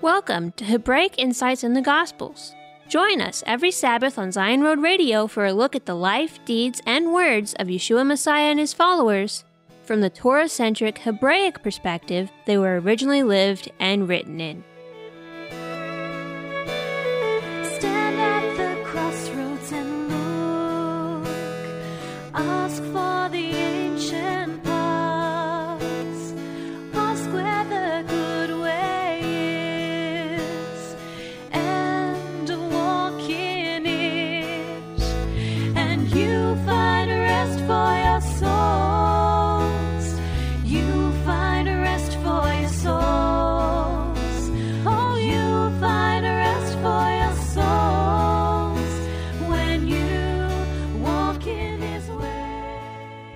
Welcome to Hebraic Insights in the Gospels. Join us every Sabbath on Zion Road Radio for a look at the life, deeds, and words of Yeshua Messiah and his followers from the Torah-centric Hebraic perspective they were originally lived and written in. Stand at the crossroads and look. Ask for the ancient paths. Ask where the good way is, and walk in it, and you find rest for your souls. You find rest for your souls. Oh, you find rest for your souls when you walk in his way.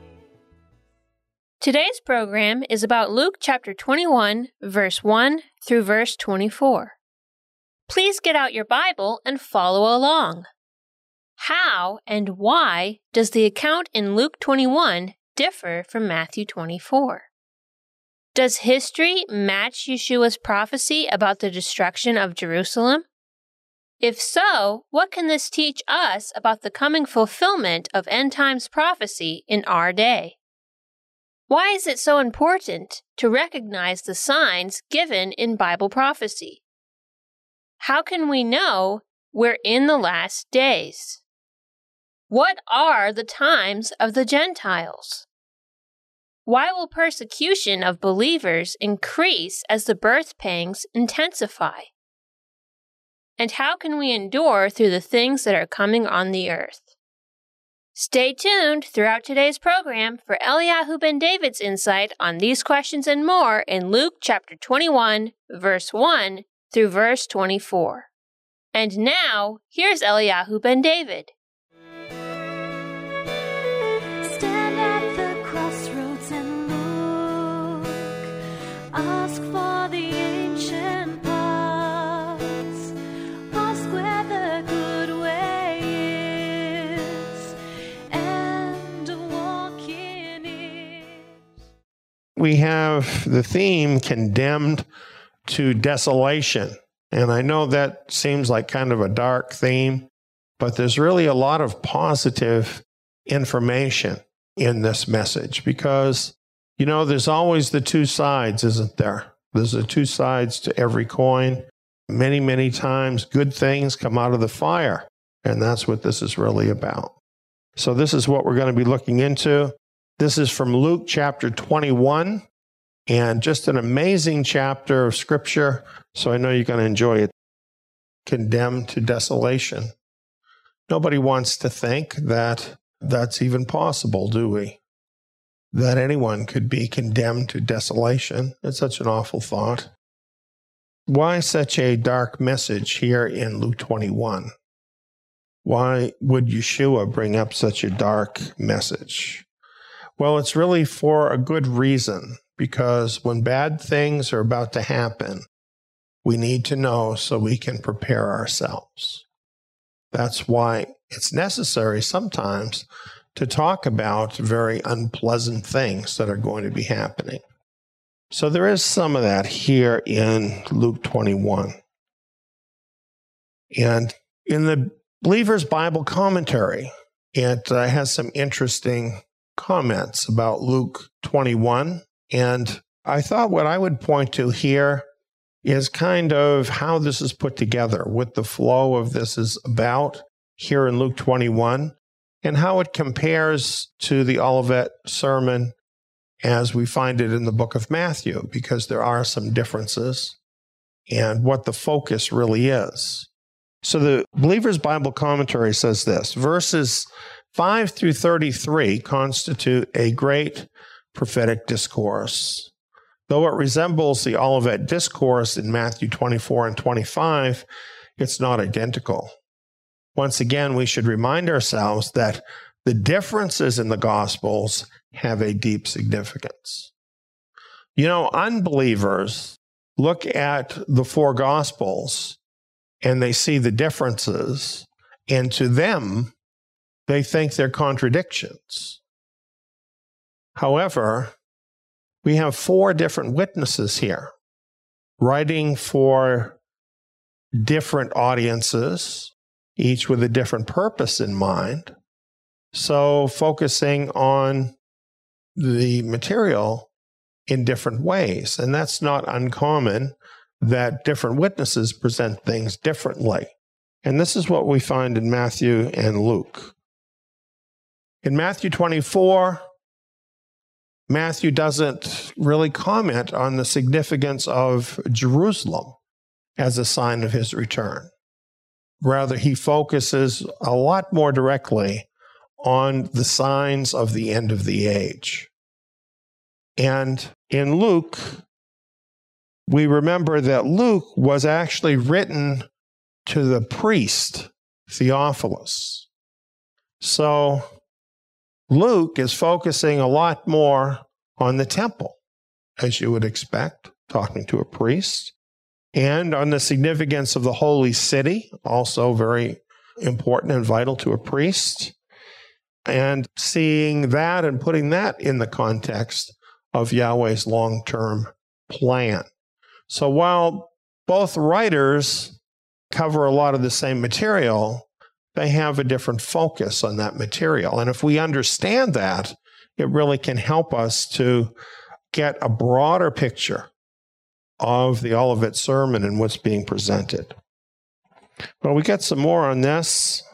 Today's program is about Luke chapter 21, verse 1 through verse 24. Please get out your Bible and follow along. How and why does the account in Luke 21 differ from Matthew 24? Does history match Yeshua's prophecy about the destruction of Jerusalem? If so, what can this teach us about the coming fulfillment of end times prophecy in our day? Why is it so important to recognize the signs given in Bible prophecy? How can we know we're in the last days? What are the times of the Gentiles? Why will persecution of believers increase as the birth pangs intensify? And how can we endure through the things that are coming on the earth? Stay tuned throughout today's program for Eliyahu ben David's insight on these questions and more in Luke chapter 21, verse 1 through verse 24. And now, here's Eliyahu ben David. Stand at the crossroads and look. Ask for the ancient paths. Ask where the good way is, and walk in it. We have the theme condemned to desolation. And I know that seems like kind of a dark theme, but there's really a lot of positive information in this message because, you know, there's always the two sides, isn't there? There's the two sides to every coin. Many, many times good things come out of the fire, and that's what this is really about. So this is what we're going to be looking into. This is from Luke chapter 21, and just an amazing chapter of Scripture, so I know you're going to enjoy it. Condemned to desolation. Nobody wants to think that that's even possible, do we? That anyone could be condemned to desolation. It's such an awful thought. Why such a dark message here in Luke 21? Why would Yeshua bring up such a dark message? Well, it's really for a good reason, because when bad things are about to happen, we need to know so we can prepare ourselves. That's why it's necessary sometimes to talk about very unpleasant things that are going to be happening. So there is some of that here in Luke 21. And in the Believer's Bible Commentary, it has some interesting comments about Luke 21. And I thought what I would point to here is kind of how this is put together, what the flow of this is about here in Luke 21, and how it compares to the Olivet Sermon as we find it in the book of Matthew, because there are some differences, and what the focus really is. So the Believer's Bible Commentary says this: verses 5 through 33 constitute a great prophetic discourse. Though it resembles the Olivet Discourse in Matthew 24 and 25, it's not identical. Once again, we should remind ourselves that the differences in the Gospels have a deep significance. You know, unbelievers look at the four Gospels and they see the differences, and to them, they think they're contradictions. However, we have four different witnesses here. writing for different audiences, each with a different purpose in mind. So focusing on the material in different ways. And that's not uncommon that different witnesses present things differently. And this is what we find in Matthew and Luke. In Matthew 24, Matthew doesn't really comment on the significance of Jerusalem as a sign of his return. Rather, he focuses a lot more directly on the signs of the end of the age. And in Luke, we remember that Luke was actually written to the priest, Theophilus. So Luke is focusing a lot more on the temple, as you would expect, talking to a priest, and on the significance of the holy city, also very important and vital to a priest, and seeing that and putting that in the context of Yahweh's long-term plan. So while both writers cover a lot of the same material, they have a different focus on that material. And if we understand that, it really can help us to get a broader picture of the Olivet Sermon and what's being presented. Well, we get some more on this.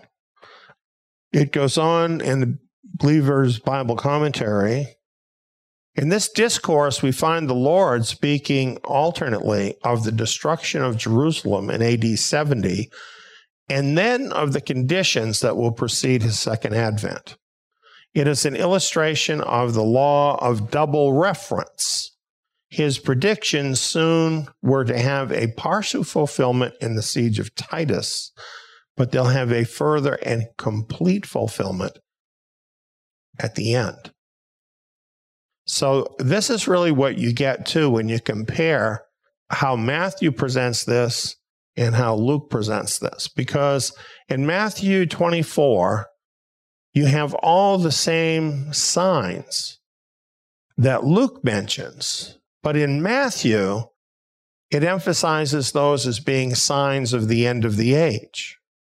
It goes on in the Believer's Bible Commentary. In this discourse, we find the Lord speaking alternately of the destruction of Jerusalem in AD 70, and then of the conditions that will precede his second advent. It is an illustration of the law of double reference. His predictions soon were to have a partial fulfillment in the siege of Titus, but they'll have a further and complete fulfillment at the end. So this is really what you get to when you compare how Matthew presents this and how Luke presents this. Because in Matthew 24, you have all the same signs that Luke mentions. But in Matthew, it emphasizes those as being signs of the end of the age.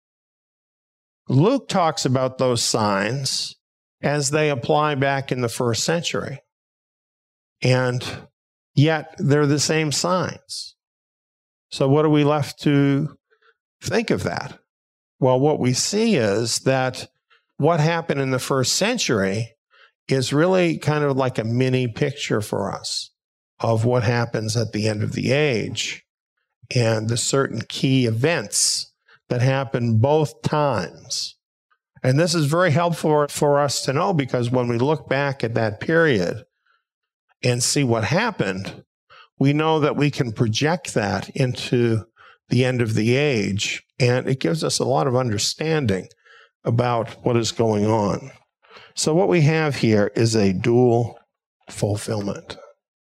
Luke talks about those signs as they apply back in the first century. And yet, they're the same signs. So what are we left to think of that? Well, what we see is that what happened in the first century is really kind of like a mini picture for us of what happens at the end of the age and the certain key events that happen both times. And this is very helpful for us to know, because when we look back at that period and see what happened, we know that we can project that into the end of the age, and it gives us a lot of understanding about what is going on. So what we have here is a dual fulfillment.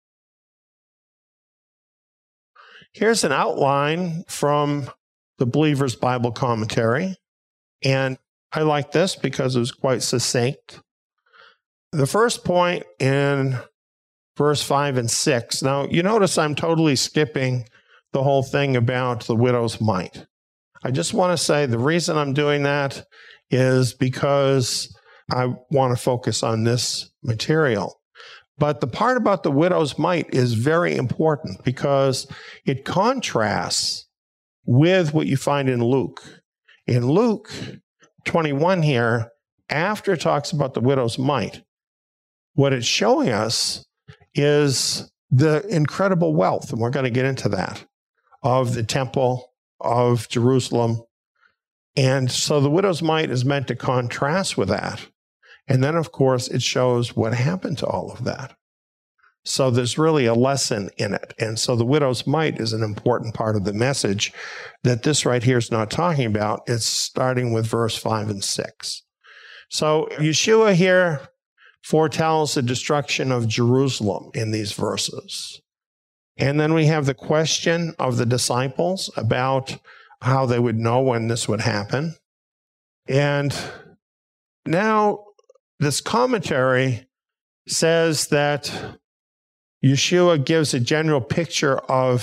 Here's an outline from the Believer's Bible Commentary, and I like this because it was quite succinct. The first point in verse 5 and 6. Now, you notice I'm totally skipping the whole thing about the widow's mite. I just want to say the reason I'm doing that is because I want to focus on this material. But the part about the widow's mite is very important because it contrasts with what you find in Luke. In Luke 21 here, after it talks about the widow's mite, what it's showing us is the incredible wealth, and we're going to get into that, of the temple of Jerusalem. And so the widow's mite is meant to contrast with that. And then, of course, it shows what happened to all of that. So there's really a lesson in it. And so the widow's mite is an important part of the message that this right here is not talking about. It's starting with verse 5 and 6. So Yeshua here foretells the destruction of Jerusalem in these verses. And then we have the question of the disciples about how they would know when this would happen. And now this commentary says that Yeshua gives a general picture of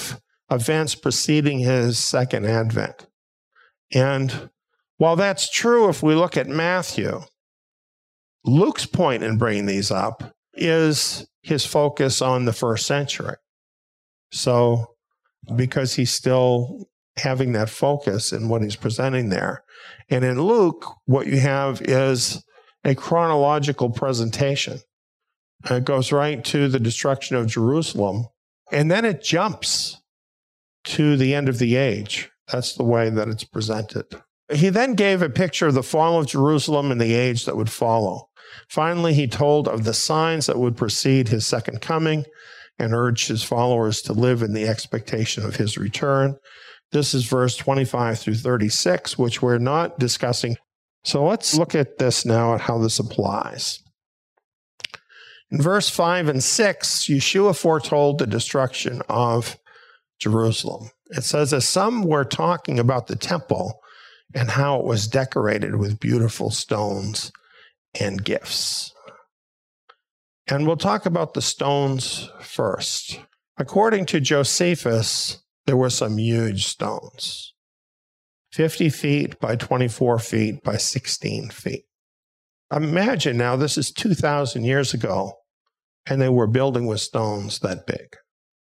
events preceding his second advent. And while that's true if we look at Matthew, Luke's point in bringing these up is his focus on the first century. So, because he's still having that focus in what he's presenting there. And in Luke, what you have is a chronological presentation. It goes right to the destruction of Jerusalem, and then it jumps to the end of the age. That's the way that it's presented. He then gave a picture of the fall of Jerusalem and the age that would follow. Finally, he told of the signs that would precede his second coming and urged his followers to live in the expectation of his return. This is verse 25 through 36, which we're not discussing. So let's look at this now, at how this applies. In verse 5 and 6, Yeshua foretold the destruction of Jerusalem. It says, as some were talking about the temple and how it was decorated with beautiful stones and gifts. And we'll talk about the stones first. According to Josephus, there were some huge stones, 50 feet by 24 feet by 16 feet. Imagine now, this is 2,000 years ago, and they were building with stones that big.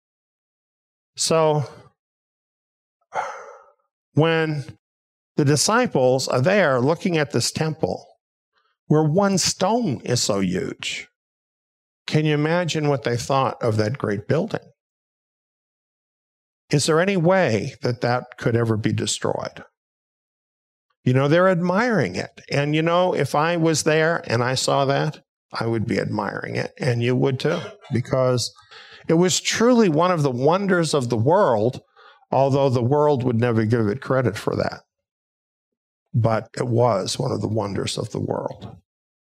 So, when the disciples are there looking at this temple, where one stone is so huge, can you imagine what they thought of that great building? Is there any way that that could ever be destroyed? You know, they're admiring it. And you know, if I was there and I saw that, I would be admiring it. And you would too, because it was truly one of the wonders of the world, although the world would never give it credit for that. But it was one of the wonders of the world.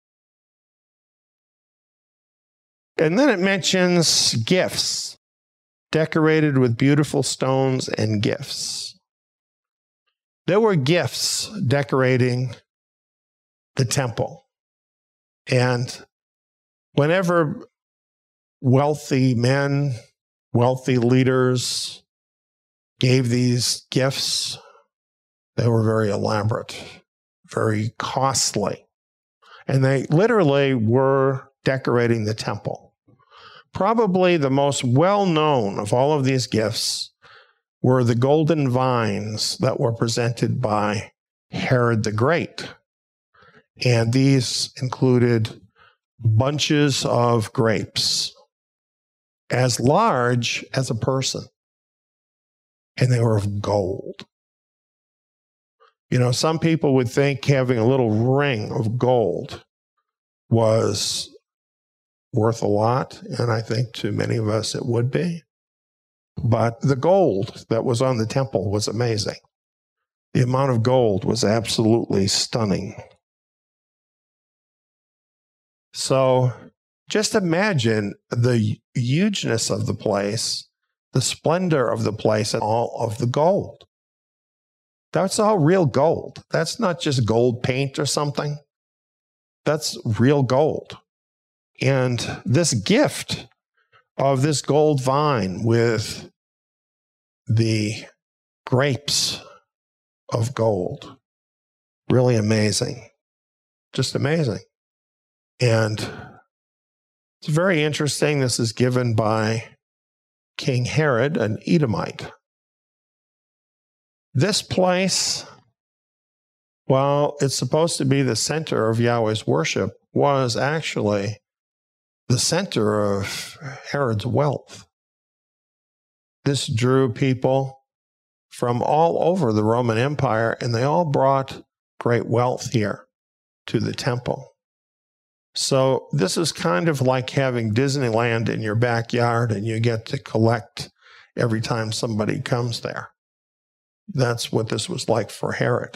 And then it mentions gifts, decorated with beautiful stones and gifts. There were gifts decorating the temple. And whenever wealthy men, wealthy leaders gave these gifts, they were very elaborate, very costly. And they literally were decorating the temple. Probably the most well-known of all of these gifts were the golden vines that were presented by Herod the Great. And these included bunches of grapes as large as a person. And they were of gold. You know, some people would think having a little ring of gold was worth a lot, and I think to many of us it would be. But the gold that was on the temple was amazing. The amount of gold was absolutely stunning. So just imagine the hugeness of the place, the splendor of the place, and all of the gold. That's all real gold. That's not just gold paint or something. That's real gold. And this gift of this gold vine with the grapes of gold, really amazing. Just amazing. And it's very interesting. This is given by King Herod, an Edomite. This place, while it's supposed to be the center of Yahweh's worship, was actually the center of Herod's wealth. This drew people from all over the Roman Empire, and they all brought great wealth here to the temple. So this is kind of like having Disneyland in your backyard, and you get to collect every time somebody comes there. That's what this was like for Herod.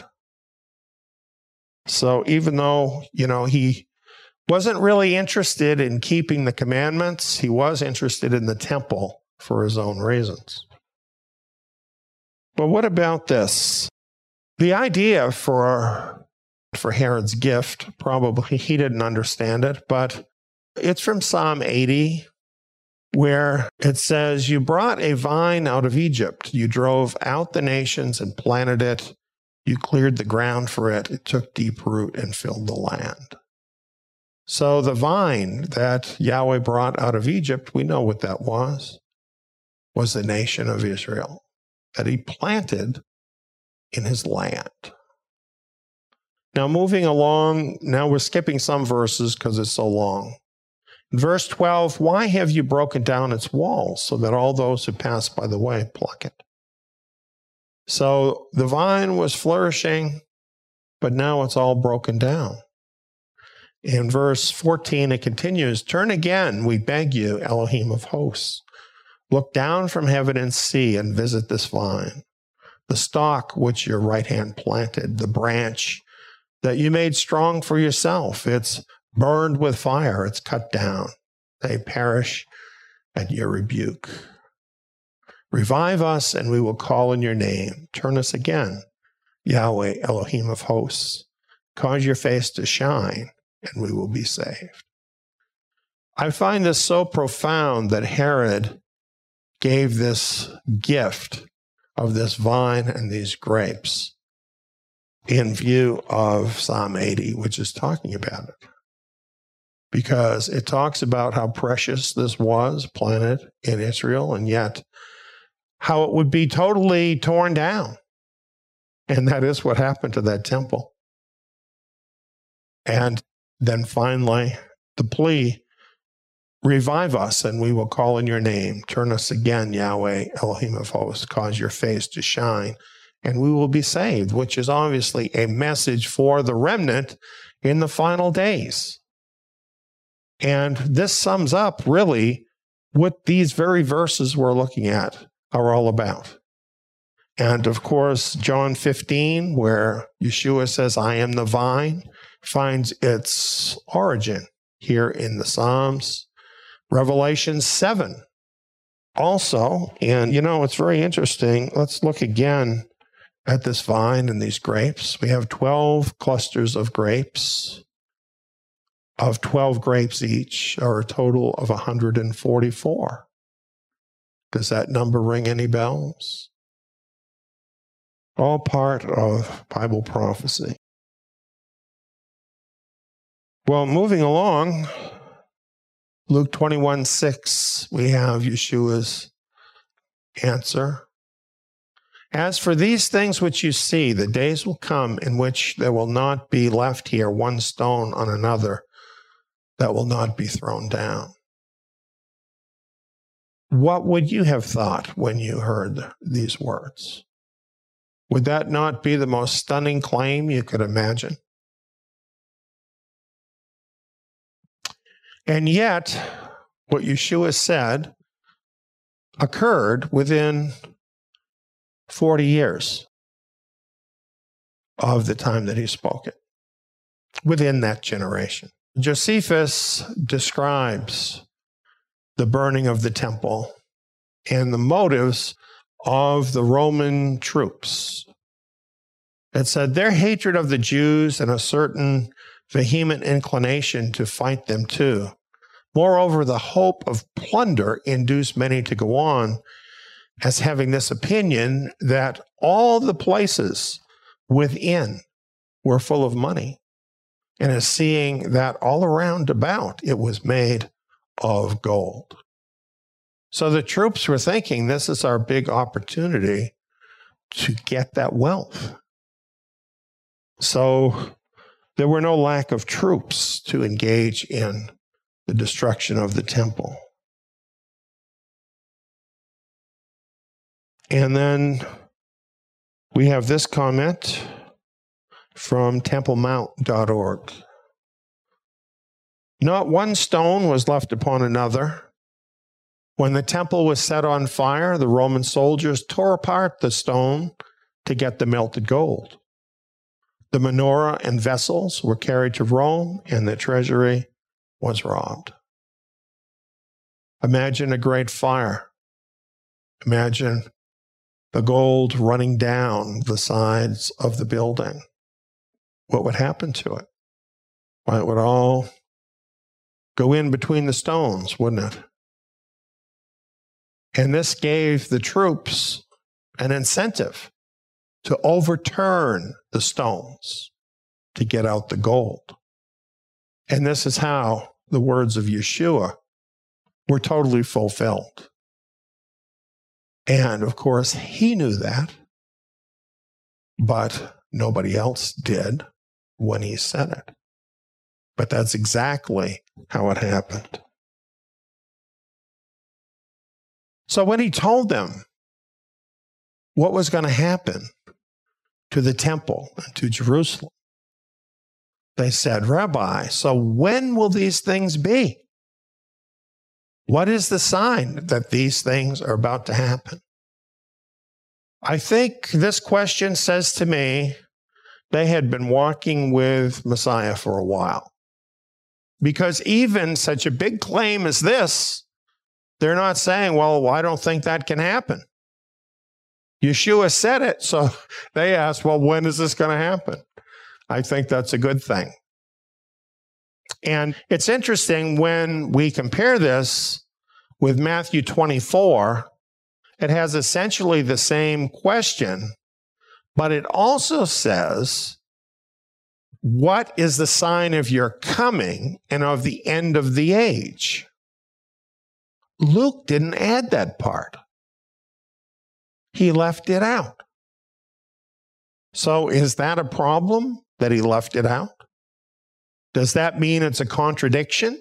So even though, you know, he wasn't really interested in keeping the commandments, he was interested in the temple for his own reasons. But what about this? The idea for Herod's gift, probably he didn't understand it, but it's from Psalm 80. where it says, you brought a vine out of Egypt. You drove out the nations and planted it. You cleared the ground for it. It took deep root and filled the land. So the vine that Yahweh brought out of Egypt, we know what that was the nation of Israel that he planted in his land. Now moving along, now we're skipping some verses because it's so long. In verse 12, why have you broken down its walls so that all those who pass by the way pluck it? So the vine was flourishing, but now it's all broken down. In verse 14, it continues, turn again, we beg you, Elohim of hosts. Look down from heaven and see and visit this vine, the stalk which your right hand planted, the branch that you made strong for yourself. It's burned with fire, it's cut down. They perish at your rebuke. Revive us, and we will call in your name. Turn us again, Yahweh, Elohim of hosts. Cause your face to shine, and we will be saved. I find this so profound that Herod gave this gift of this vine and these grapes in view of Psalm 80, which is talking about it. Because it talks about how precious this was planted in Israel, and yet how it would be totally torn down. And that is what happened to that temple. And then finally, the plea, revive us and we will call in your name. Turn us again, Yahweh, Elohim of hosts. Cause your face to shine and we will be saved, which is obviously a message for the remnant in the final days. And this sums up really what these very verses we're looking at are all about. And of course, John 15, where Yeshua says, I am the vine, finds its origin here in the Psalms. Revelation 7 also, and it's very interesting. Let's look again at this vine and these grapes. We have 12 clusters of grapes, of 12 grapes each, or a total of 144. Does that number ring any bells? All part of Bible prophecy. Well, moving along, Luke 21:6, we have Yeshua's answer. As for these things which you see, the days will come in which there will not be left here one stone on another that will not be thrown down. What would you have thought when you heard these words? Would that not be the most stunning claim you could imagine? And yet, what Yeshua said occurred within 40 years of the time that he spoke it, within that generation. Josephus describes the burning of the temple and the motives of the Roman troops. It said their hatred of the Jews and a certain vehement inclination to fight them too. Moreover, the hope of plunder induced many to go on as having this opinion that all the places within were full of money, and as seeing that all around about it was made of gold. So the troops were thinking, this is our big opportunity to get that wealth. So there were no lack of troops to engage in the destruction of the temple. And then we have this comment from templemount.org. Not one stone was left upon another. When the temple was set on fire, the Roman soldiers tore apart the stone to get the melted gold. The menorah and vessels were carried to Rome, and the treasury was robbed. Imagine a great fire. Imagine the gold running down the sides of the building. What would happen to it? Why, it would all go in between the stones, wouldn't it? And this gave the troops an incentive to overturn the stones to get out the gold. And this is how the words of Yeshua were totally fulfilled. And of course, he knew that, but nobody else did when he said it. But that's exactly how it happened. So when he told them what was going to happen to the temple and to Jerusalem, they said, Rabbi, so when will these things be? What is the sign that these things are about to happen? I think this question says to me, they had been walking with Messiah for a while. Because even such a big claim as this, they're not saying, well, I don't think that can happen. Yeshua said it, so they asked, well, when is this going to happen? I think that's a good thing. And it's interesting when we compare this with Matthew 24, it has essentially the same question, but it also says, what is the sign of your coming and of the end of the age? Luke didn't add that part. He left it out. So is that a problem that he left it out? Does that mean it's a contradiction?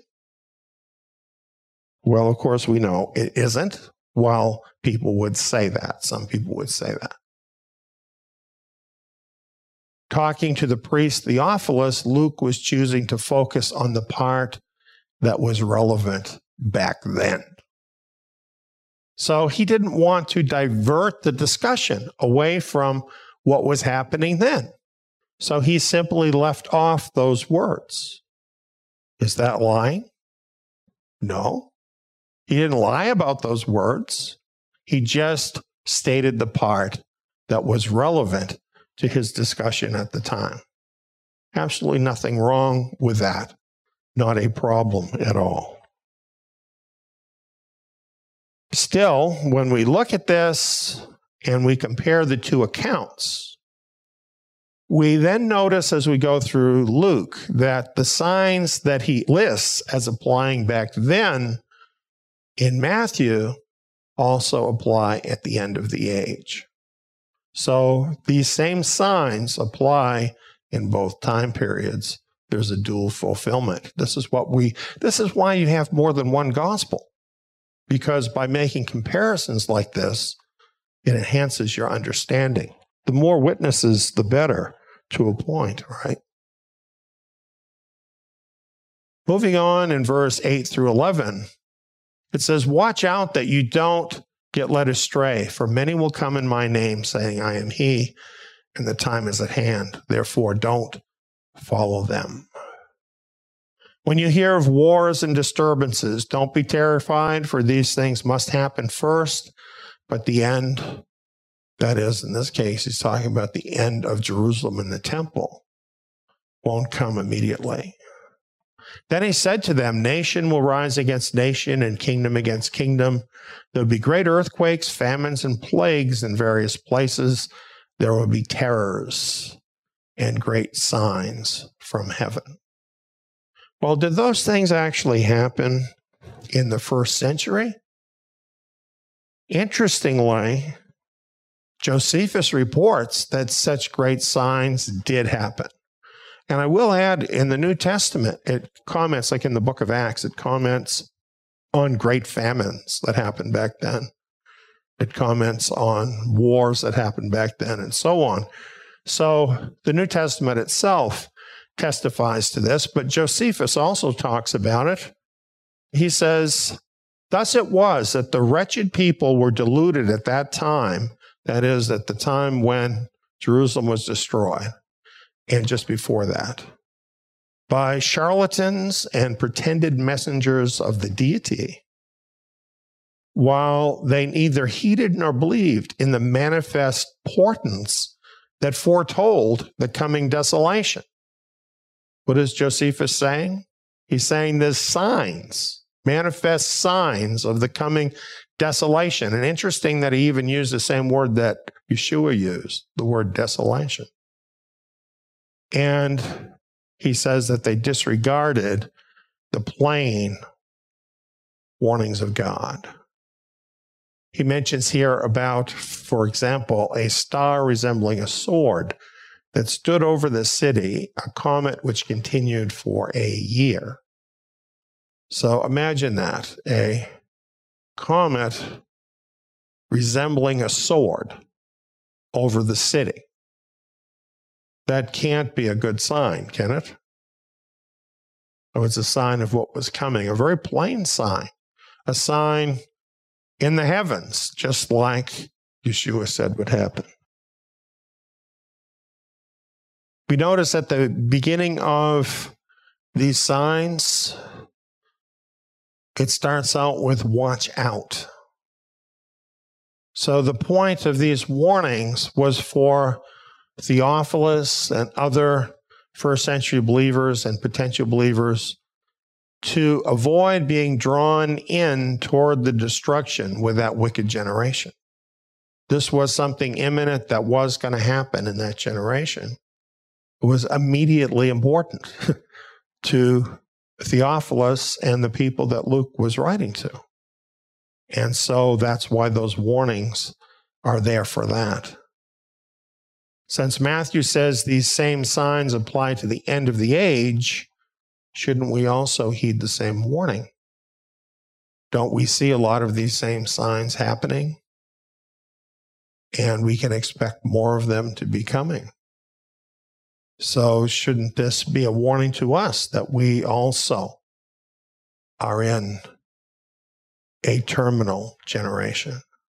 Well, of course, we know it isn't. Well, people would say that. Some people would say that. Talking to the priest Theophilus, Luke was choosing to focus on the part that was relevant back then. So he didn't want to divert the discussion away from what was happening then. So he simply left off those words. Is that lying? No. He didn't lie about those words. He just stated the part that was relevant to his discussion at the time. Absolutely nothing wrong with that. Not a problem at all. Still, when we look at this and we compare the two accounts, we then notice as we go through Luke that the signs that he lists as applying back then in Matthew also apply at the end of the age. So these same signs apply in both time periods. There's a dual fulfillment. This is why you have more than one gospel. Because by making comparisons like this, it enhances your understanding. The more witnesses, the better, to a point, right? Moving on in verse 8 through 11, it says, watch out that you don't get led astray, for many will come in my name, saying, I am he, and the time is at hand. Therefore, don't follow them. When you hear of wars and disturbances, don't be terrified, for these things must happen first, but the end, that is, in this case, he's talking about the end of Jerusalem and the temple, won't come immediately. Then he said to them, nation will rise against nation and kingdom against kingdom. There will be great earthquakes, famines, and plagues in various places. There will be terrors and great signs from heaven. Well, did those things actually happen in the first century? Interestingly, Josephus reports that such great signs did happen. And I will add, in the New Testament, it comments, like in the book of Acts, it comments on great famines that happened back then. It comments on wars that happened back then, and so on. So the New Testament itself testifies to this, but Josephus also talks about it. He says, thus it was that the wretched people were deluded at that time, that is, at the time when Jerusalem was destroyed, and just before that, by charlatans and pretended messengers of the deity, while they neither heeded nor believed in the manifest portents that foretold the coming desolation. What is Josephus saying? He's saying there's signs, manifest signs of the coming desolation. And interesting that he even used the same word that Yeshua used, the word desolation. And he says that they disregarded the plain warnings of God. He mentions here about, for example, a star resembling a sword that stood over the city, a comet which continued for a year. So imagine that, a comet resembling a sword over the city. That can't be a good sign, can it? Oh, it's a sign of what was coming, a very plain sign, a sign in the heavens, just like Yeshua said would happen. We notice at the beginning of these signs, it starts out with watch out. So the point of these warnings was for Theophilus and other first century believers and potential believers to avoid being drawn in toward the destruction with that wicked generation. This was something imminent that was going to happen in that generation. It was immediately important to Theophilus and the people that Luke was writing to. And so that's why those warnings are there for that. Since Matthew says these same signs apply to the end of the age, shouldn't we also heed the same warning? Don't we see a lot of these same signs happening? And we can expect more of them to be coming. So shouldn't this be a warning to us that we also are in a terminal generation?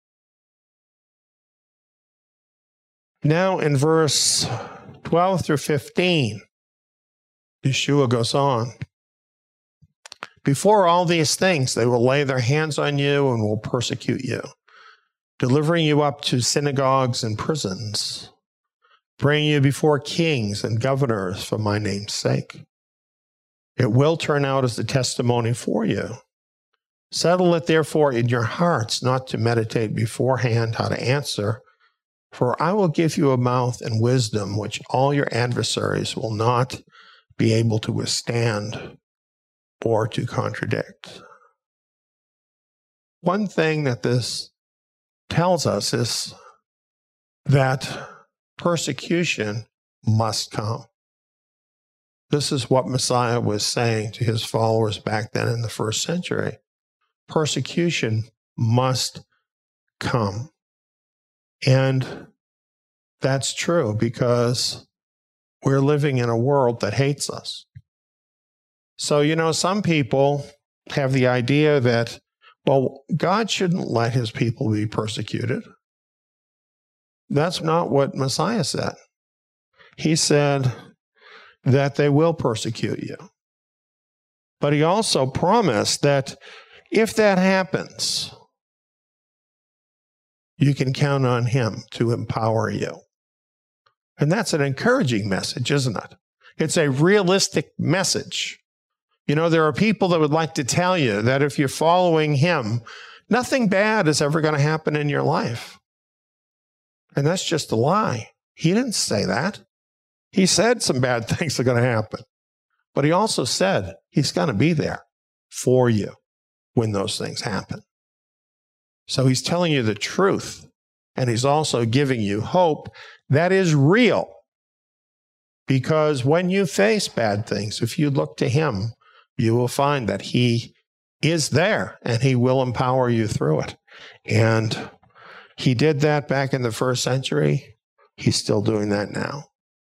Now in verse 12 through 15, Yeshua goes on. Before all these things, they will lay their hands on you and will persecute you, delivering you up to synagogues and prisons, bringing you before kings and governors for my name's sake. It will turn out as a testimony for you. Settle it therefore in your hearts not to meditate beforehand how to answer, for I will give you a mouth and wisdom which all your adversaries will not be able to withstand or to contradict. One thing that this tells us is that persecution must come. This is what Messiah was saying to his followers back then in the first century. Persecution must come. And that's true because we're living in a world that hates us. So, some people have the idea that, well, God shouldn't let his people be persecuted. That's not what Messiah said. He said that they will persecute you. But he also promised that if that happens, you can count on him to empower you. And that's an encouraging message, isn't it? It's a realistic message. There are people that would like to tell you that if you're following him, nothing bad is ever going to happen in your life. And that's just a lie. He didn't say that. He said some bad things are going to happen. But he also said he's going to be there for you when those things happen. So he's telling you the truth. And he's also giving you hope that is real. Because when you face bad things, if you look to him, you will find that he is there and he will empower you through it. And he did that back in the first century. He's still doing that now.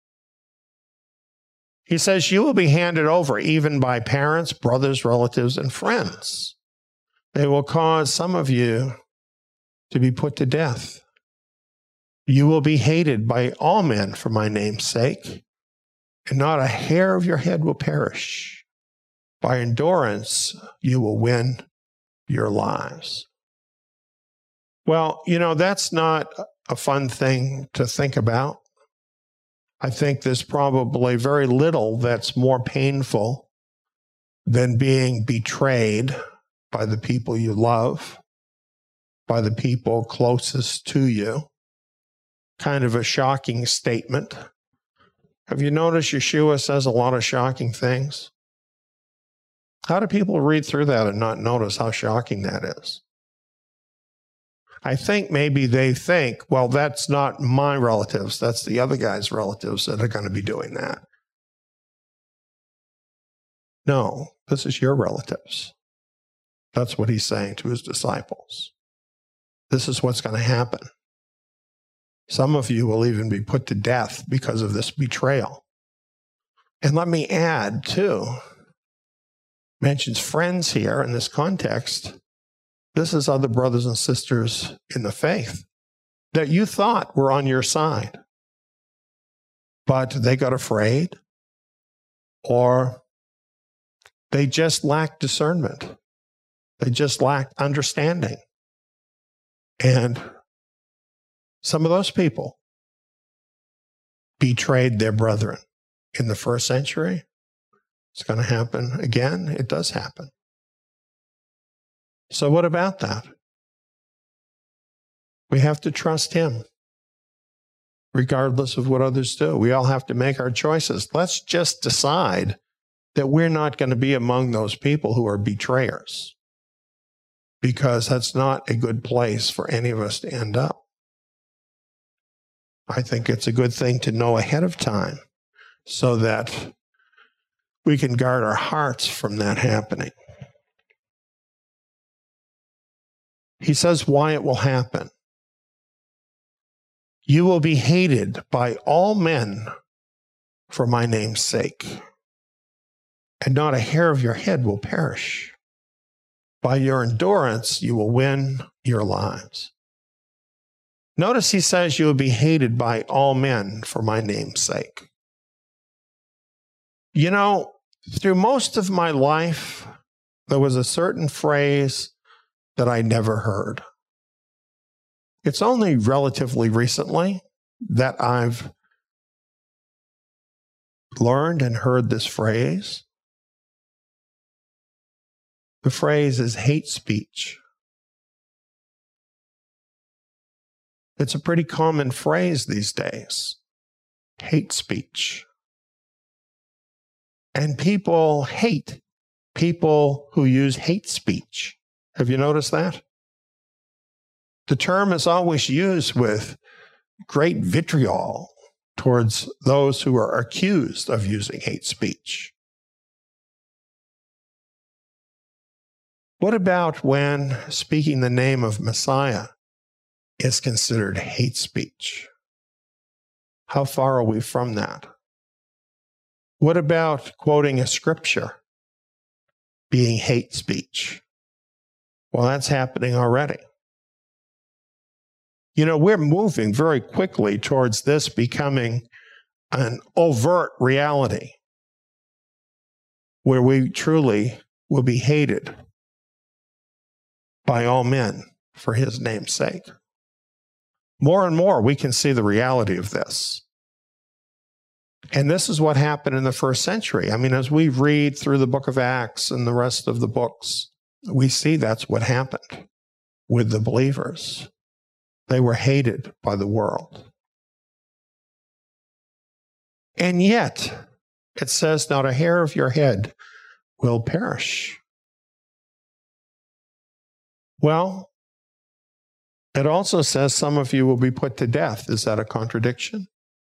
He says, you will be handed over even by parents, brothers, relatives, and friends. They will cause some of you to be put to death. You will be hated by all men for my name's sake, and not a hair of your head will perish. By endurance, you will win your lives. Well, that's not a fun thing to think about. I think there's probably very little that's more painful than being betrayed by the people you love, by the people closest to you. Kind of a shocking statement. Have you noticed Yeshua says a lot of shocking things? How do people read through that and not notice how shocking that is? I think maybe they think, well, that's not my relatives. That's the other guy's relatives that are going to be doing that. No, this is your relatives. That's what he's saying to his disciples. This is what's going to happen. Some of you will even be put to death because of this betrayal. And let me add, too, mentions friends here in this context. This is other brothers and sisters in the faith that you thought were on your side, but they got afraid, or they just lacked discernment. They just lacked understanding. And some of those people betrayed their brethren in the first century. It's going to happen again. It does happen. So what about that? We have to trust him, regardless of what others do. We all have to make our choices. Let's just decide that we're not going to be among those people who are betrayers, because that's not a good place for any of us to end up. I think it's a good thing to know ahead of time so that we can guard our hearts from that happening. He says why it will happen. You will be hated by all men for my name's sake, and not a hair of your head will perish. By your endurance, you will win your lives. Notice he says you will be hated by all men for my name's sake. You know, through most of my life, there was a certain phrase that I never heard. It's only relatively recently that I've learned and heard this phrase. The phrase is hate speech. It's a pretty common phrase these days. Hate speech. And people hate people who use hate speech. Have you noticed that? The term is always used with great vitriol towards those who are accused of using hate speech. What about when speaking the name of Messiah is considered hate speech? How far are we from that? What about quoting a scripture being hate speech? Well, that's happening already. You know, we're moving very quickly towards this becoming an overt reality where we truly will be hated by all men for his name's sake. More and more, we can see the reality of this. And this is what happened in the first century. I mean, as we read through the book of Acts and the rest of the books, we see that's what happened with the believers. They were hated by the world. And yet, it says, not a hair of your head will perish. Well, it also says some of you will be put to death. Is that a contradiction?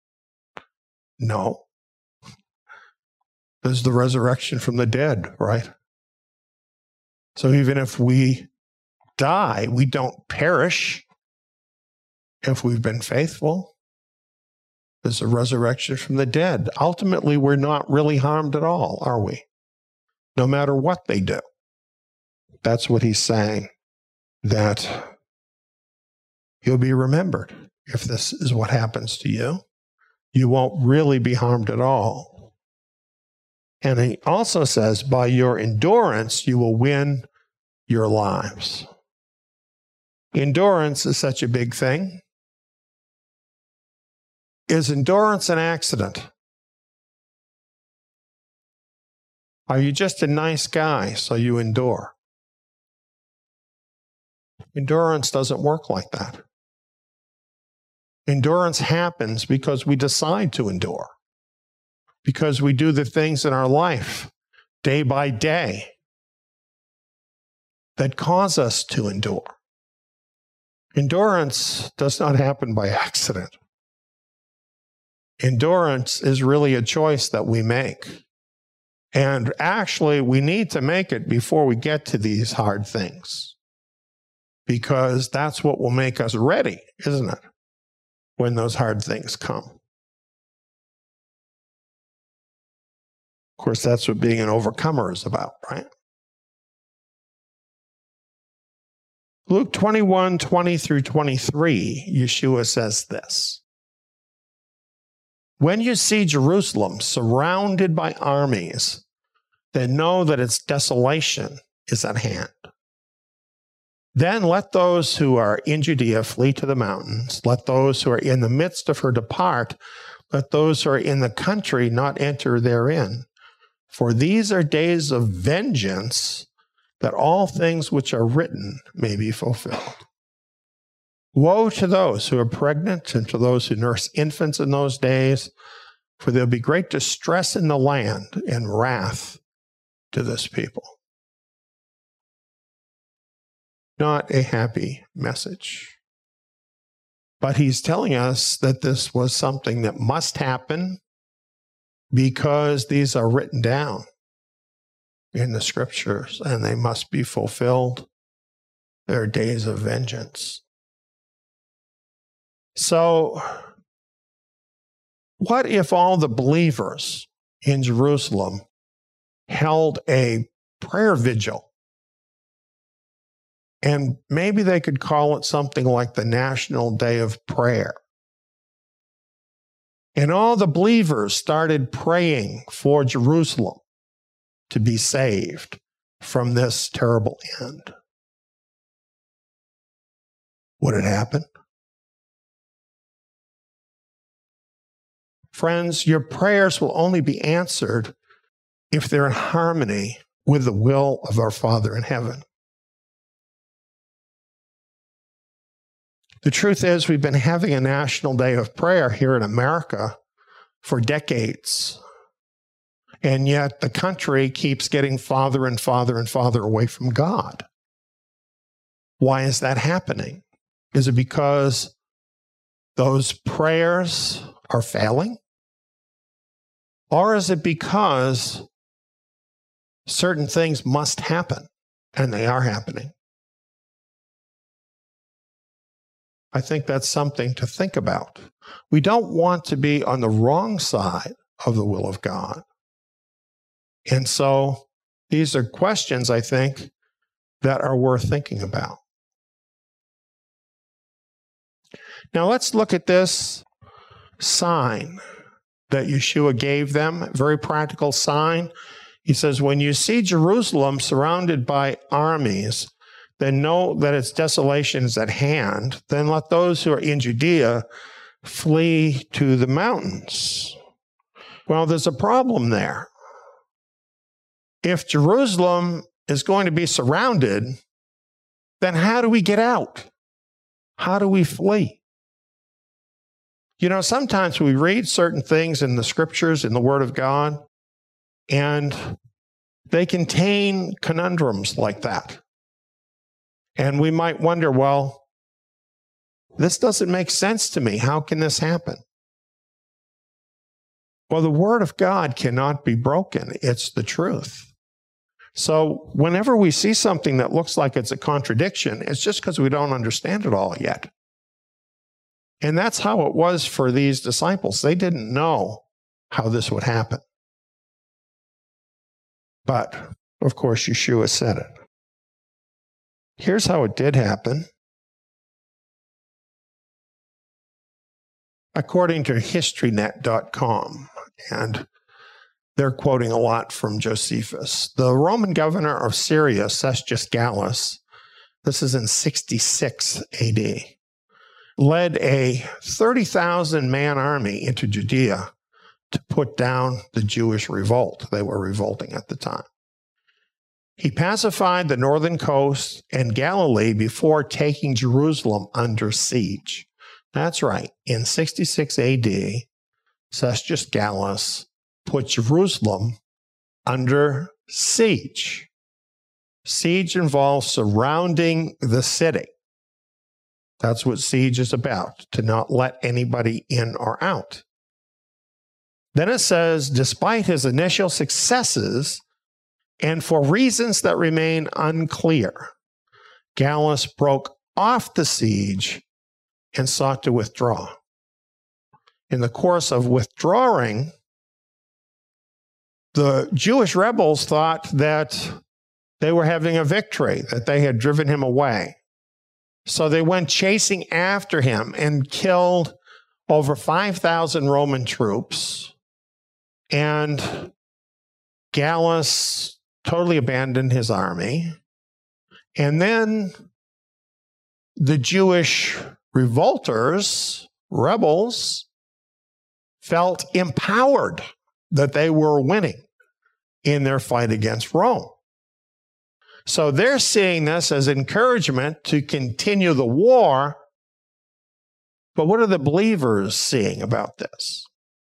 No. There's the resurrection from the dead, right? So even if we die, we don't perish. If we've been faithful, there's a resurrection from the dead. Ultimately, we're not really harmed at all, are we? No matter what they do. That's what he's saying, that you'll be remembered if this is what happens to you. You won't really be harmed at all. And he also says, by your endurance, you will win your lives. Endurance is such a big thing. Is endurance an accident? Are you just a nice guy, so you endure? Endurance doesn't work like that. Endurance happens because we decide to endure, because we do the things in our life day by day that cause us to endure. Endurance does not happen by accident. Endurance is really a choice that we make. And actually, we need to make it before we get to these hard things, because that's what will make us ready, isn't it, when those hard things come? Of course, that's what being an overcomer is about, right? Luke 21:20 through 23, Yeshua says this: "When you see Jerusalem surrounded by armies, then know that its desolation is at hand. Then let those who are in Judea flee to the mountains. Let those who are in the midst of her depart. Let those who are in the country not enter therein. For these are days of vengeance, that all things which are written may be fulfilled. Woe to those who are pregnant and to those who nurse infants in those days, for there will be great distress in the land and wrath to this people." Not a happy message. But he's telling us that this was something that must happen because these are written down in the scriptures and they must be fulfilled. There are days of vengeance. So, what if all the believers in Jerusalem held a prayer vigil? And maybe they could call it something like the National Day of Prayer. And all the believers started praying for Jerusalem to be saved from this terrible end. Would it happen? Friends, your prayers will only be answered if they're in harmony with the will of our Father in heaven. The truth is, we've been having a National Day of Prayer here in America for decades. And yet the country keeps getting farther and farther and farther away from God. Why is that happening? Is it because those prayers are failing? Or is it because certain things must happen, and they are happening? I think that's something to think about. We don't want to be on the wrong side of the will of God. And so these are questions, I think, that are worth thinking about. Now let's look at this sign that Yeshua gave them, very practical sign. He says, when you see Jerusalem surrounded by armies, then know that its desolation is at hand. Then let those who are in Judea flee to the mountains. Well, there's a problem there. If Jerusalem is going to be surrounded, then how do we get out? How do we flee? You know, sometimes we read certain things in the scriptures, in the Word of God, and they contain conundrums like that. And we might wonder, well, this doesn't make sense to me. How can this happen? Well, the Word of God cannot be broken. It's the truth. So whenever we see something that looks like it's a contradiction, it's just because we don't understand it all yet. And that's how it was for these disciples. They didn't know how this would happen. But, of course, Yeshua said it. Here's how it did happen. According to historynet.com, and they're quoting a lot from Josephus, the Roman governor of Syria, Cestius Gallus, this is in 66 AD, led a 30,000-man army into Judea to put down the Jewish revolt. They were revolting at the time. He pacified the northern coast and Galilee before taking Jerusalem under siege. That's right. In 66 AD, Cestius Gallus put Jerusalem under siege. Siege involves surrounding the city. That's what siege is about, to not let anybody in or out. Then it says, despite his initial successes, and for reasons that remain unclear, Gallus broke off the siege and sought to withdraw. In the course of withdrawing, the Jewish rebels thought that they were having a victory, that they had driven him away. So they went chasing after him and killed over 5,000 Roman troops. And Gallus totally abandoned his army. And then the Jewish revolters, rebels, felt empowered that they were winning in their fight against Rome. So they're seeing this as encouragement to continue the war. But what are the believers seeing about this?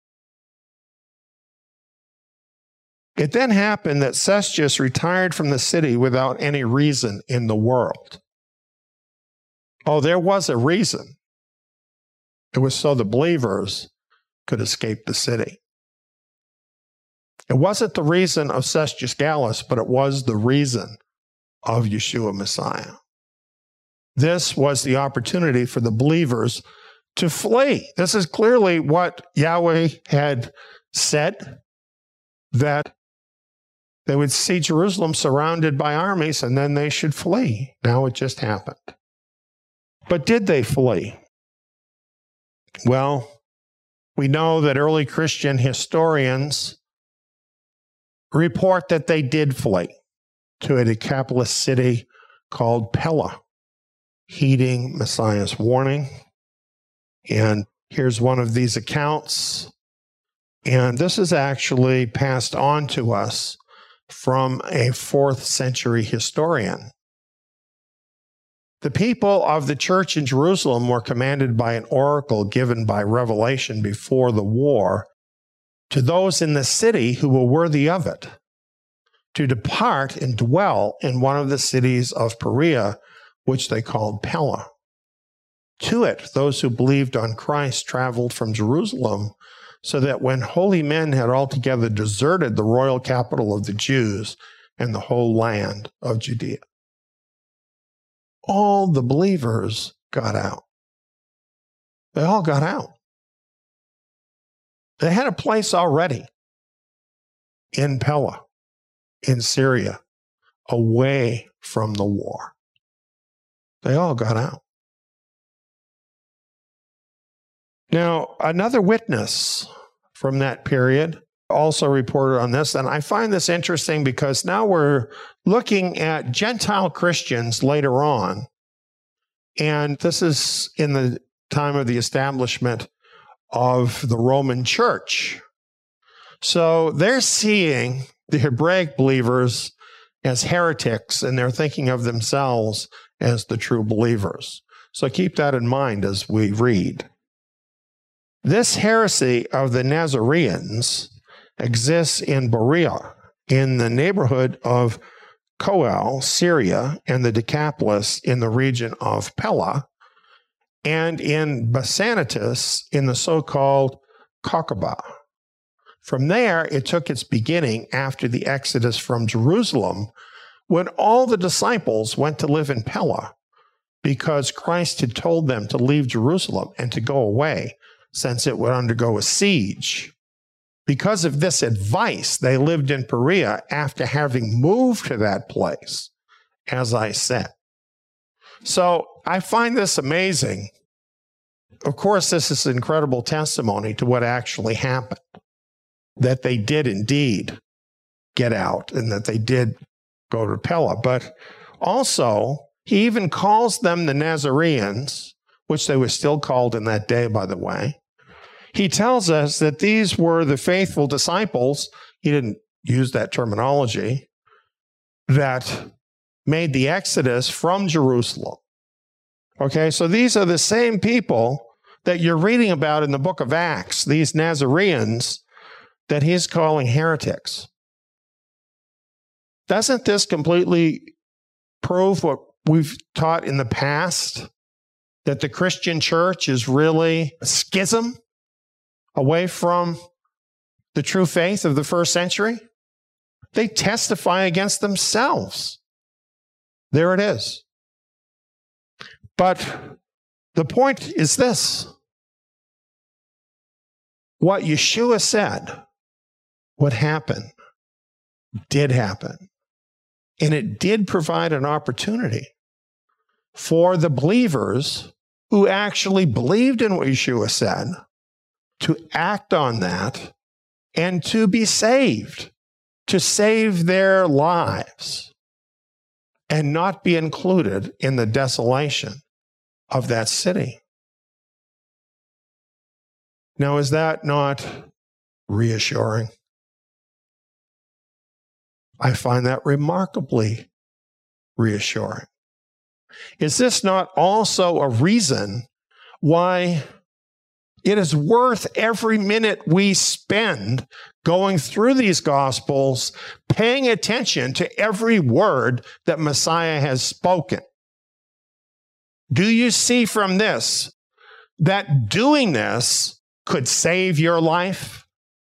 It then happened that Cestius retired from the city without any reason in the world. Oh, there was a reason. It was so the believers could escape the city. It wasn't the reason of Cestius Gallus, but it was the reason of Yeshua Messiah. This was the opportunity for the believers to flee. This is clearly what Yahweh had said, that they would see Jerusalem surrounded by armies and then they should flee. Now it just happened. But did they flee? Well, we know that early Christian historians report that they did flee to a Decapolis city called Pella, heeding Messiah's warning. And here's one of these accounts. And this is actually passed on to us from a 4th century historian. The people of the church in Jerusalem were commanded by an oracle given by revelation before the war to those in the city who were worthy of it, to depart and dwell in one of the cities of Perea, which they called Pella. To it, those who believed on Christ traveled from Jerusalem, so that when holy men had altogether deserted the royal capital of the Jews and the whole land of Judea, all the believers got out. They all got out. They had a place already in Pella, in Syria, away from the war. They all got out. Now, another witness from that period also reported on this, and I find this interesting because now we're looking at Gentile Christians later on, and this is in the time of the establishment of the Roman Church. So they're seeing the Hebraic believers as heretics, and they're thinking of themselves as the true believers. So keep that in mind as we read. This heresy of the Nazareans exists in Berea, in the neighborhood of Coel, Syria, and the Decapolis in the region of Pella, and in Basanitis in the so-called Kokaba. From there, it took its beginning after the exodus from Jerusalem, when all the disciples went to live in Pella, because Christ had told them to leave Jerusalem and to go away, since it would undergo a siege. Because of this advice, they lived in Perea after having moved to that place, as I said. So I find this amazing. Of course, this is incredible testimony to what actually happened, that they did indeed get out and that they did go to Pella. But also, he even calls them the Nazareans, which they were still called in that day, by the way. He tells us that these were the faithful disciples. He didn't use that terminology, that made the exodus from Jerusalem. Okay, so these are the same people that you're reading about in the book of Acts, these Nazarenes that he's calling heretics. Doesn't this completely prove what we've taught in the past, that the Christian church is really a schism away from the true faith of the first century? They testify against themselves. There it is. But the point is this. What Yeshua said would happen did happen. And it did provide an opportunity for the believers who actually believed in what Yeshua said to act on that and to be saved, to save their lives and not be included in the desolation of that city. Now, is that not reassuring? I find that remarkably reassuring. Is this not also a reason why it is worth every minute we spend going through these Gospels, paying attention to every word that Messiah has spoken? Do you see from this that doing this could save your life?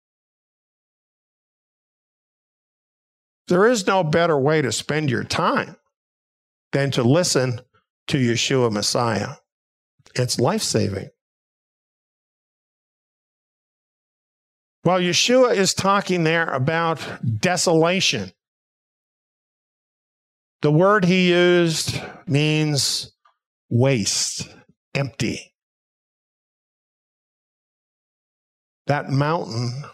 There is no better way to spend your time than to listen to Yeshua Messiah. It's life-saving. Well, Yeshua is talking there about desolation. The word he used means waste, empty. That mountain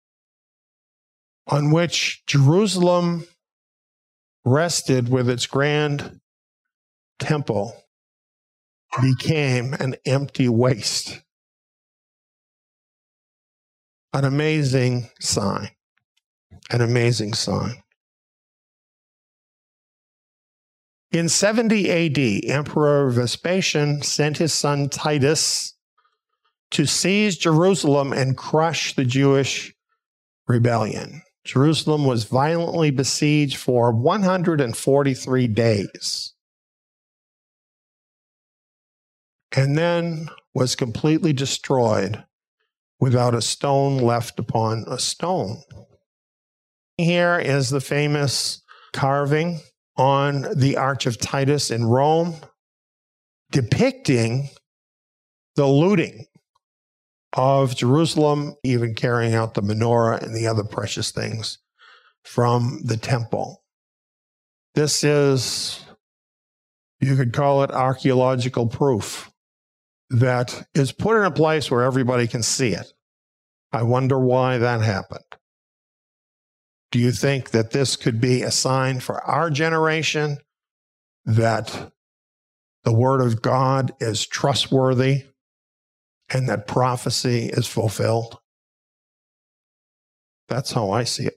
on which Jerusalem rested with its grand temple became an empty waste. An amazing sign. An amazing sign. In 70 AD, Emperor Vespasian sent his son Titus to seize Jerusalem and crush the Jewish rebellion. Jerusalem was violently besieged for 143 days and then was completely destroyed without a stone left upon a stone. Here is the famous carving on the Arch of Titus in Rome, depicting the looting of Jerusalem, even carrying out the menorah and the other precious things from the temple. This is, you could call it archaeological proof that is put in a place where everybody can see it. I wonder why that happened. Do you think that this could be a sign for our generation that the Word of God is trustworthy and that prophecy is fulfilled? That's how I see it.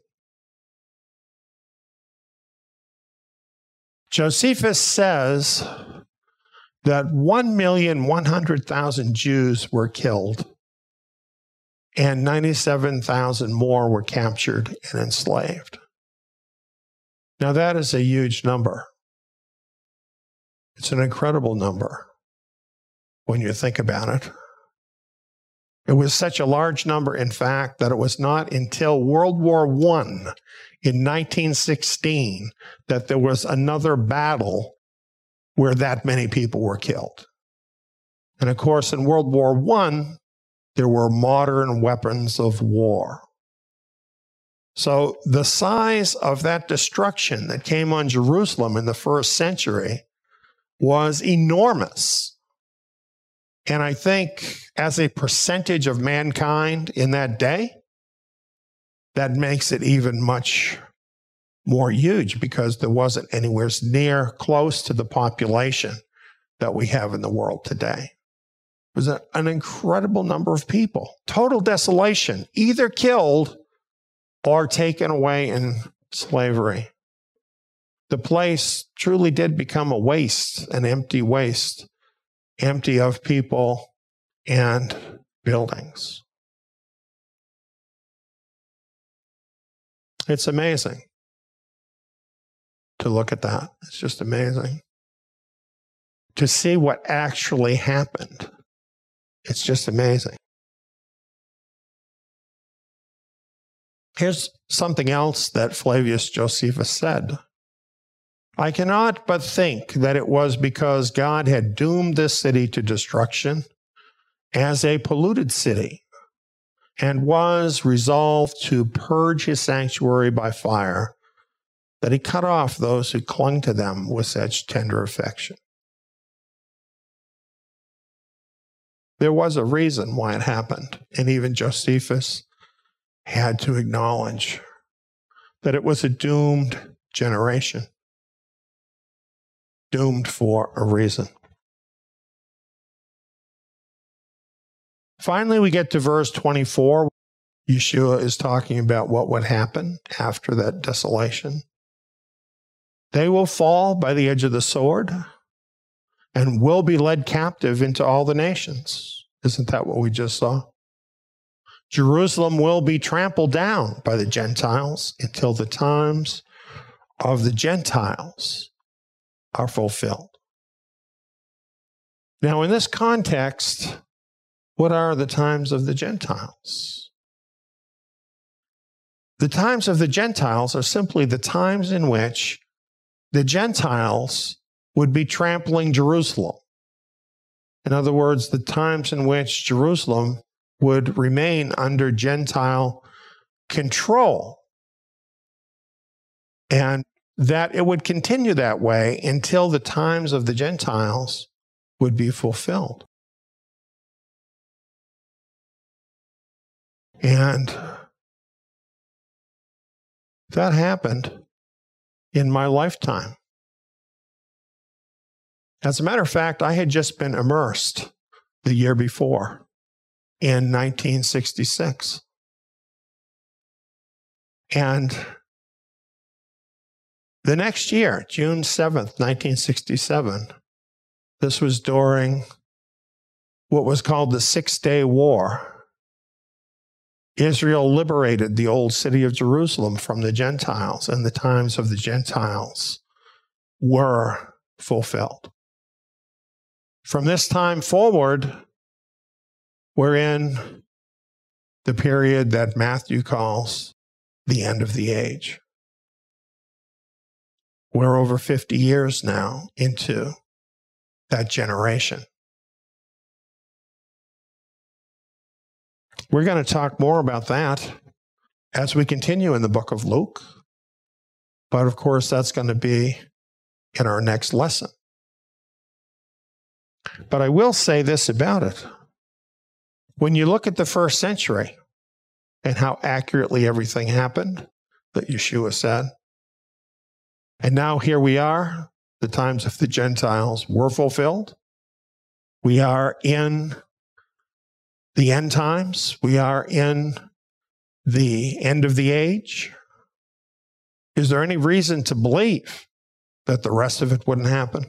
Josephus says that 1,100,000 Jews were killed and 97,000 more were captured and enslaved. Now that is a huge number. It's an incredible number when you think about it. It was such a large number, in fact, that it was not until World War I in 1916 that there was another battle where that many people were killed. And of course, in World War I, there were modern weapons of war. So the size of that destruction that came on Jerusalem in the first century was enormous. And I think as a percentage of mankind in that day, that makes it even much more huge because there wasn't anywhere near close to the population that we have in the world today. It was an incredible number of people. Total desolation, either killed or taken away in slavery. the place truly did become a waste, an empty waste, empty of people and buildings. It's amazing to look at that. It's just amazing to see what actually happened. It's just amazing. Here's something else that Flavius Josephus said. I cannot but think that it was because God had doomed this city to destruction as a polluted city and was resolved to purge his sanctuary by fire, that he cut off those who clung to them with such tender affection. There was a reason why it happened, and even Josephus had to acknowledge that it was a doomed generation, doomed for a reason. Finally, we get to verse 24. Yeshua is talking about what would happen after that desolation. They will fall by the edge of the sword and will be led captive into all the nations. Isn't that what we just saw? Jerusalem will be trampled down by the Gentiles until the times of the Gentiles are fulfilled. Now, in this context, what are the times of the Gentiles? The times of the Gentiles are simply the times in which the Gentiles would be trampling Jerusalem. In other words, the times in which Jerusalem would remain under Gentile control. And that it would continue that way until the times of the Gentiles would be fulfilled. And that happened in my lifetime. As a matter of fact, I had just been immersed the year before in 1966. And the next year, June 7th, 1967, this was during what was called the Six-Day War. Israel liberated the old city of Jerusalem from the Gentiles, and the times of the Gentiles were fulfilled. From this time forward, we're in the period that Matthew calls the end of the age. We're over 50 years now into that generation. We're going to talk more about that as we continue in the book of Luke. But of course, that's going to be in our next lesson. But I will say this about it. When you look at the first century and how accurately everything happened that Yeshua said, and now here we are, the times of the Gentiles were fulfilled. We are in the end times. We are in the end of the age. Is there any reason to believe that the rest of it wouldn't happen?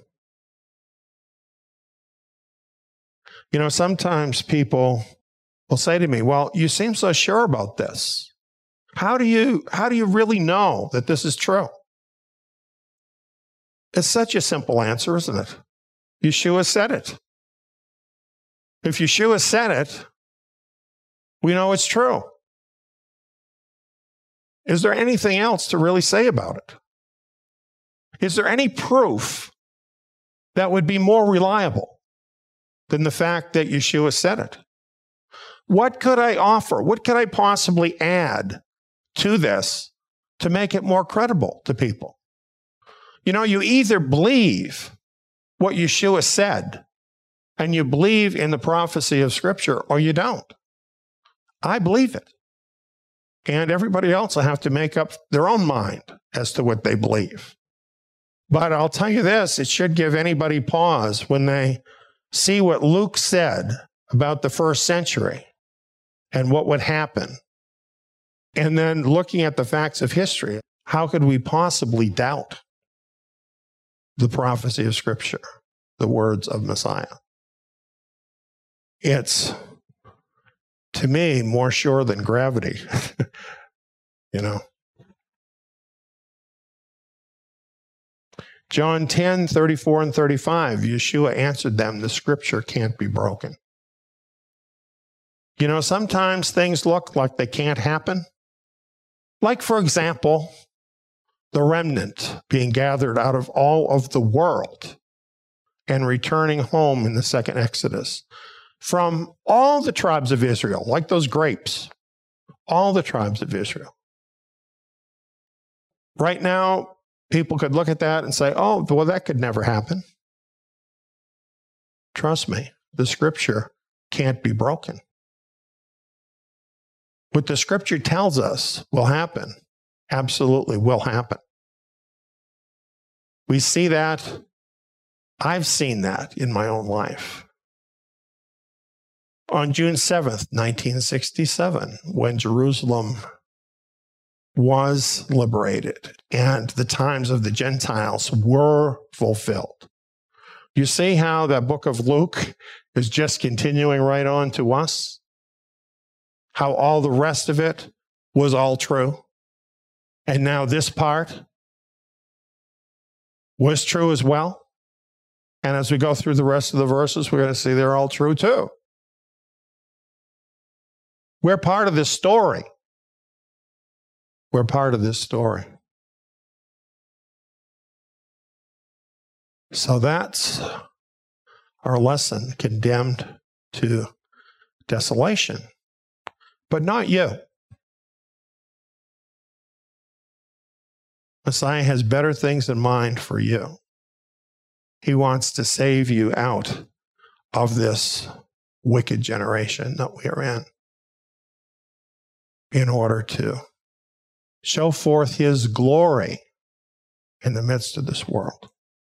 You know, sometimes people will say to me, well, you seem so sure about this. How do you really know that this is true? It's such a simple answer, isn't it? Yeshua said it. If Yeshua said it, we know it's true. Is there anything else to really say about it? Is there any proof that would be more reliable than the fact that Yeshua said it? What could I offer? What could I possibly add to this to make it more credible to people? You know, you either believe what Yeshua said and you believe in the prophecy of Scripture, or you don't. I believe it. And everybody else will have to make up their own mind as to what they believe. But I'll tell you this, it should give anybody pause when they see what Luke said about the first century and what would happen. And then looking at the facts of history, how could we possibly doubt the prophecy of Scripture, the words of Messiah. It's, to me, more sure than gravity. You know. John 10, 34 and 35, Yeshua answered them, the Scripture can't be broken. You know, sometimes things look like they can't happen. Like, for example, the remnant being gathered out of all of the world and returning home in the second Exodus from all the tribes of Israel, like those grapes, all the tribes of Israel. Right now, people could look at that and say, oh, well, that could never happen. Trust me, the Scripture can't be broken. What the Scripture tells us will happen, absolutely will happen. We see that. I've seen that in my own life. On June 7th, 1967, when Jerusalem was liberated and the times of the Gentiles were fulfilled. You see how that book of Luke is just continuing right on to us? How all the rest of it was all true. And now this part was true as well. And as we go through the rest of the verses, we're going to see they're all true too. We're part of this story. We're part of this story. So that's our lesson, condemned to desolation. But not you. Messiah has better things in mind for you. He wants to save you out of this wicked generation that we are in order to show forth his glory in the midst of this world.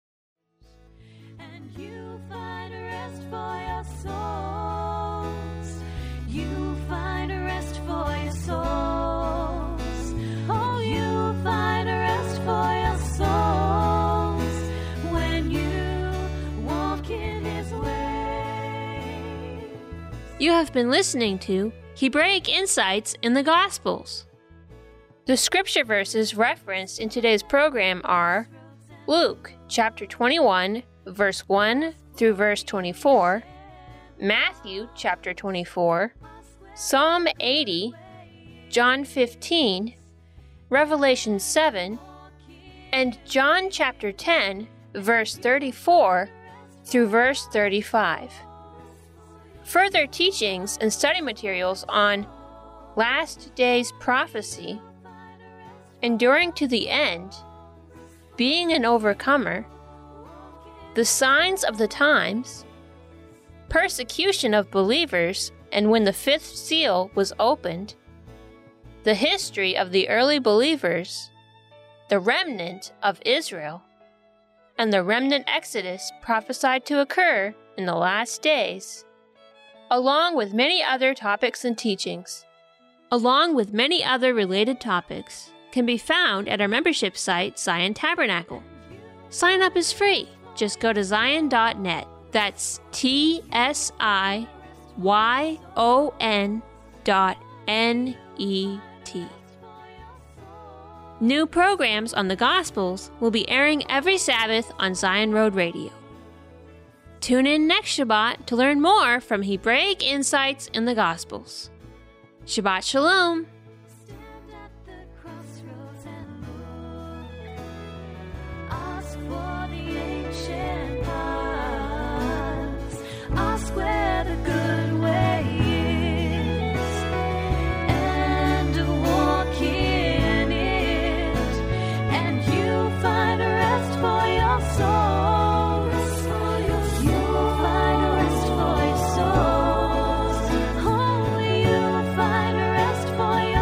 And you find rest for your souls. You find rest for your souls. Oh, you find rest for your souls when you walk in his way. You have been listening to Hebraic Insights in the Gospels. The scripture verses referenced in today's program are Luke chapter 21, verse 1 through verse 24, Matthew chapter 24, Psalm 80, John 15, Revelation 7, and John chapter 10, verse 34 through verse 35. Further teachings and study materials on Last Days Prophecy, Enduring to the End, Being an Overcomer, The Signs of the Times, Persecution of Believers and When the Fifth Seal was Opened, The History of the Early Believers, The Remnant of Israel, and the Remnant Exodus prophesied to occur in the last days, along with many other topics and teachings, along with many other related topics, can be found at our membership site, Zion Tabernacle. Sign up is free. Just go to zion.net. That's TSIYON.NET. New programs on the Gospels will be airing every Sabbath on Zion Road Radio. Tune in next Shabbat to learn more from Hebraic Insights in the Gospels. Shabbat Shalom! Stand at the crossroads and look. Ask for the ancient paths. Ask where the good way is, and walk in it, and you find rest for your soul. For your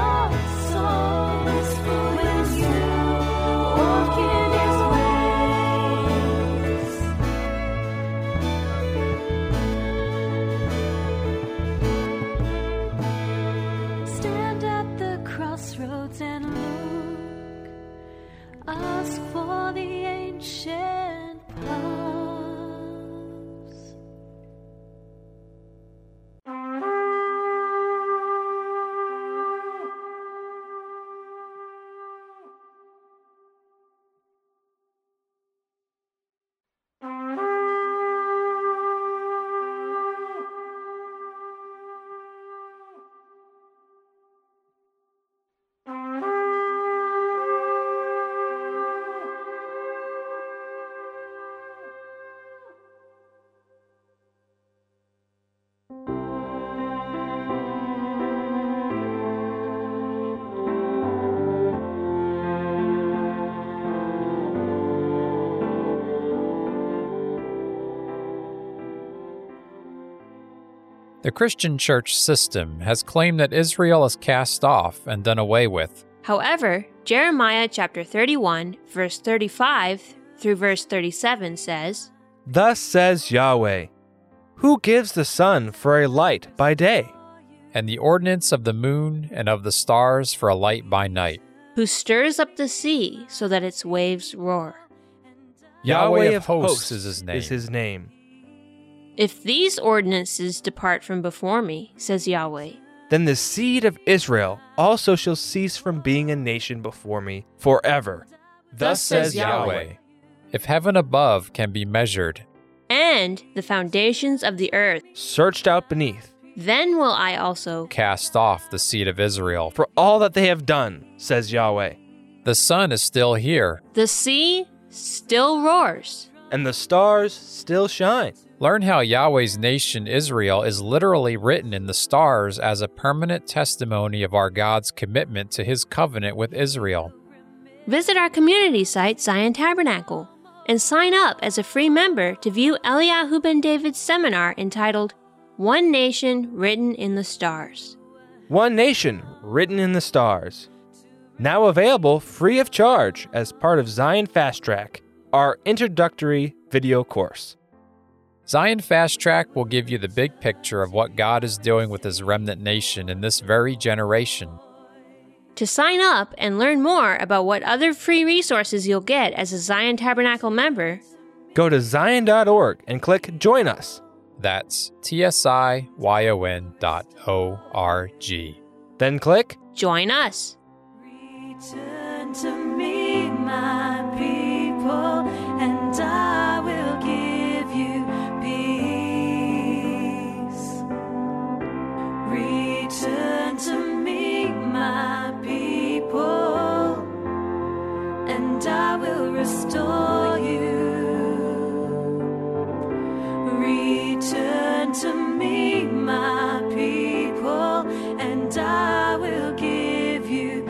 The Christian church system has claimed that Israel is cast off and done away with. However, Jeremiah chapter 31, verse 35 through verse 37 says, Thus says Yahweh, who gives the sun for a light by day, And the ordinance of the moon and of the stars for a light by night. who stirs up the sea so that its waves roar. Yahweh of hosts is his name. If these ordinances depart from before me, says Yahweh, then the seed of Israel also shall cease from being a nation before me forever. Thus says Yahweh, if heaven above can be measured, and the foundations of the earth, searched out beneath, then will I also cast off the seed of Israel. for all that they have done, says Yahweh. The sun is still here. The sea still roars. And the stars still shine. Learn how Yahweh's nation Israel is literally written in the stars as a permanent testimony of our God's commitment to his covenant with Israel. Visit our community site, Zion Tabernacle, and sign up as a free member to view Eliyahu Ben David's seminar entitled One Nation Written in the Stars. One Nation Written in the Stars. Now available free of charge as part of Zion Fast Track, our introductory video course. Zion Fast Track will give you the big picture of what God is doing with his remnant nation in this very generation. To sign up and learn more about what other free resources you'll get as a Zion Tabernacle member, go to zion.org and click Join Us. That's tsion.org. Then click Join Us. Return to me, my people, and I will give you peace. Return to me, my people, and I will restore you. Return to me, my people, and I will give you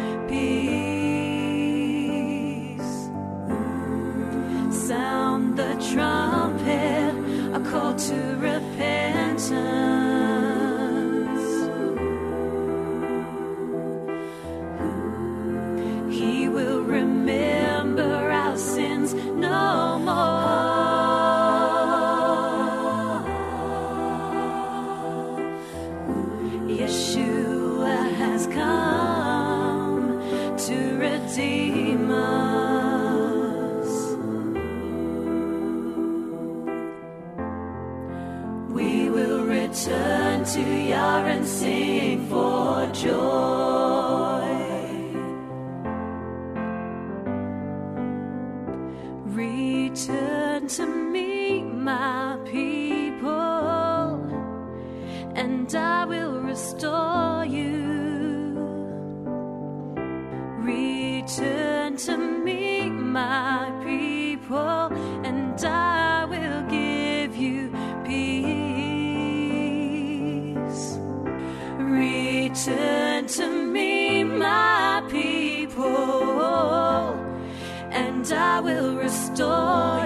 peace. Sound the trumpet, a call to repentance. He will remember our sins no more. Yeshua has come to redeem us. We will return to Yah and sing for joy. Return to me, my people, and I will restore you. Return to me, my people, and I will give you peace. Return to me, my people, and I will restore